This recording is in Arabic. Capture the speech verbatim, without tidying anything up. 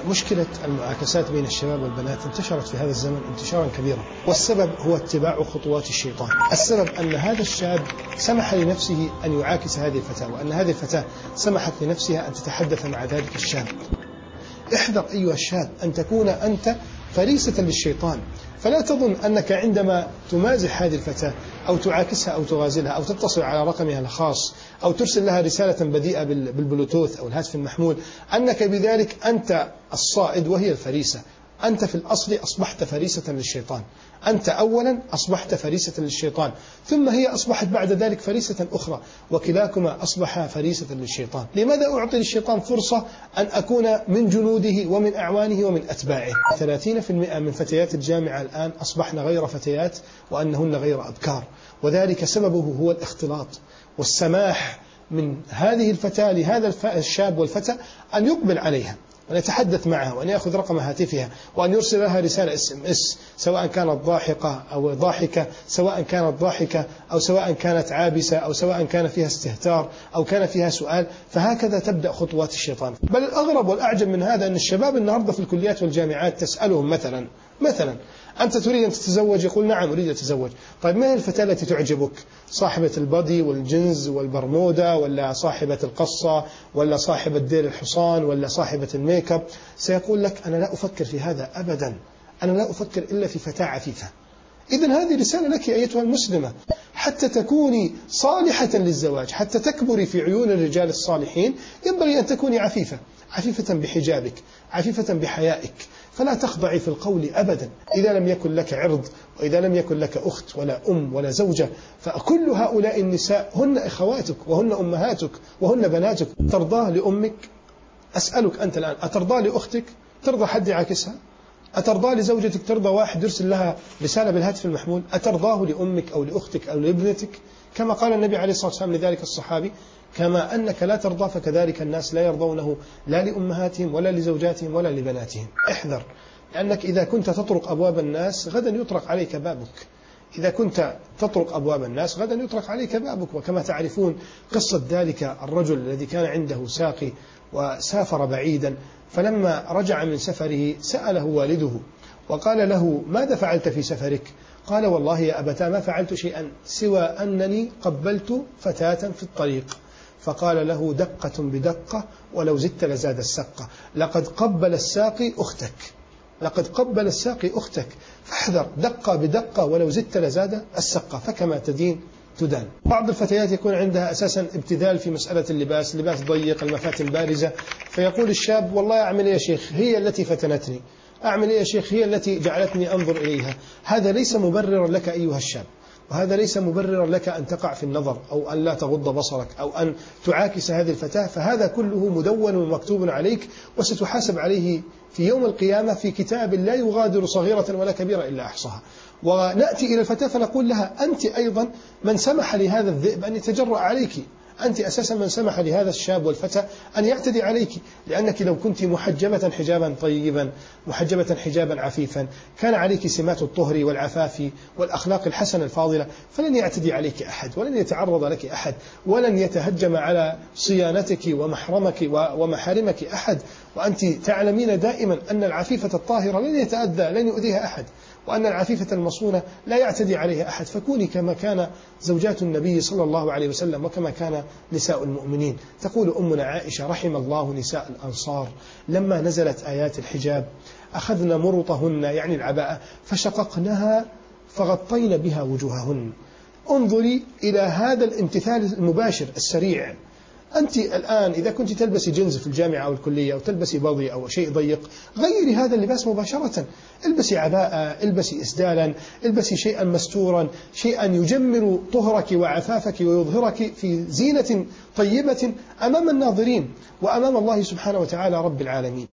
مشكلة المعاكسات بين الشباب والبنات انتشرت في هذا الزمن انتشارا كبيرا، والسبب هو اتباع خطوات الشيطان. السبب أن هذا الشاب سمح لنفسه أن يعاكس هذه الفتاة، وأن هذه الفتاة سمحت لنفسها أن تتحدث مع ذلك الشاب. احذر أيها الشاب أن تكون أنت فريسة للشيطان، فلا تظن أنك عندما تمازح هذه الفتاة أو تعاكسها أو تغازلها أو تتصل على رقمها الخاص أو ترسل لها رسالة بذيئة بالبلوتوث أو الهاتف المحمول أنك بذلك أنت الصائد وهي الفريسة. أنت في الأصل أصبحت فريسة للشيطان. أنت أولا أصبحت فريسة للشيطان، ثم هي أصبحت بعد ذلك فريسة أخرى، وكلاكما أصبح فريسة للشيطان. لماذا أعطي للشيطان فرصة أن أكون من جنوده ومن أعوانه ومن أتباعه؟ ثلاثين بالمئة من فتيات الجامعة الآن أصبحن غير فتيات وأنهن غير أبكار، وذلك سببه هو الاختلاط والسماح من هذه الفتاة لهذا الشاب والفتى أن يقبل عليها وأن يتحدث معها وأن يأخذ رقم هاتفها وأن يرسل لها رسالة اس ام اس، سواء كانت ضاحكة أو ضاحكة، سواء كانت ضاحكة أو سواء كانت عابسة أو سواء كان فيها استهتار أو كان فيها سؤال. فهكذا تبدأ خطوات الشيطان. بل الأغرب والأعجب من هذا أن الشباب النهاردة في الكليات والجامعات تسألهم مثلا مثلا أنت تريد أن تتزوج؟ يقول نعم أريد أتزوج. طيب ما هي الفتاة التي تعجبك؟ صاحبة البادي والجنز والبرمودا، ولا صاحبة القصة، ولا صاحبة ديل الحصان، ولا صاحبة الميك اب؟ سيقول لك أنا لا أفكر في هذا أبدا، أنا لا أفكر إلا في فتاة عفيفة. إذن هذه رسالة لك أيتها المسلمة، حتى تكوني صالحة للزواج، حتى تكبري في عيون الرجال الصالحين، ينبغي أن تكوني عفيفة، عفيفة بحجابك، عفيفة بحيائك، فلا تخضعي في القول أبدا. إذا لم يكن لك عرض، وإذا لم يكن لك أخت ولا أم ولا زوجة، فكل هؤلاء النساء هن إخواتك وهن أمهاتك وهن بناتك. ترضاه لأمك؟ أسألك أنت الآن، أترضى لأختك؟ ترضى حد يعاكسها؟ أترضى لزوجتك؟ ترضى واحد يرسل لها رسالة بالهاتف المحمول؟ أترضاه لأمك أو لأختك أو لابنتك؟ كما قال النبي عليه الصلاة والسلام لذلك الصحابي: كما أنك لا ترضى فكذلك الناس لا يرضونه لا لأمهاتهم ولا لزوجاتهم ولا لبناتهم. احذر، لأنك إذا كنت تطرق أبواب الناس غدا يطرق عليك بابك. إذا كنت تطرق أبواب الناس غدا يطرق عليك بابك. وكما تعرفون قصة ذلك الرجل الذي كان عنده ساقي وسافر بعيدا، فلما رجع من سفره سأله والده وقال له: ماذا فعلت في سفرك؟ قال: والله يا أبتاه ما فعلت شيئا سوى أنني قبلت فتاة في الطريق. فقال له: دقة بدقة ولو زدت لزاد السقة. لقد قبل الساقي أختك، لقد قبل الساقي أختك، فاحذر، دقة بدقة ولو زدت لزاد السقة، فكما تدين تدان. بعض الفتيات يكون عندها أساسا ابتذال في مسألة اللباس، اللباس ضيق، المفاتن بارزة، فيقول الشاب: والله أعمل إيه يا شيخ، هي التي فتنتني، أعمل إيه يا شيخ، هي التي جعلتني أنظر إليها. هذا ليس مبررا لك أيها الشاب، وهذا ليس مبررا لك أن تقع في النظر أو أن لا تغض بصرك أو أن تعاكس هذه الفتاة. فهذا كله مدون ومكتوب عليك، وستحاسب عليه في يوم القيامة في كتاب لا يغادر صغيرة ولا كبيرة إلا أحصاها. ونأتي إلى الفتاة فنقول لها: أنت أيضا من سمح لهذا الذئب أن يتجرأ عليك، أنت أساسا من سمح لهذا الشاب والفتى أن يعتدي عليك، لأنك لو كنت محجبة حجابا طيبا، محجبة حجابا عفيفا، كان عليك سمات الطهر والعفاف والأخلاق الحسنة الفاضلة، فلن يعتدي عليك أحد، ولن يتعرض لك أحد، ولن يتهجم على صيانتك ومحرمك ومحارمك أحد. وأنت تعلمين دائما أن العفيفة الطاهرة لن يتأذى، لن يؤذيها أحد، وأن العفيفة المصونة لا يعتدي عليها أحد. فكوني كما كان زوجات النبي صلى الله عليه وسلم وكما كان نساء المؤمنين. تقول أمنا عائشة: رحم الله نساء الأنصار لما نزلت آيات الحجاب أخذن مرطهن، يعني العباءة، فشققنها فغطين بها وجوههن. انظري إلى هذا الامتثال المباشر السريع. أنت الآن إذا كنت تلبسي جنز في الجامعة أو الكلية أو تلبسي بضي أو شيء ضيق، غيري هذا اللباس مباشرة، البسي عباءة، البسي إسدالا، البسي شيئا مستورا، شيئا يجمل طهرك وعفافك ويظهرك في زينة طيبة أمام الناظرين وأمام الله سبحانه وتعالى رب العالمين.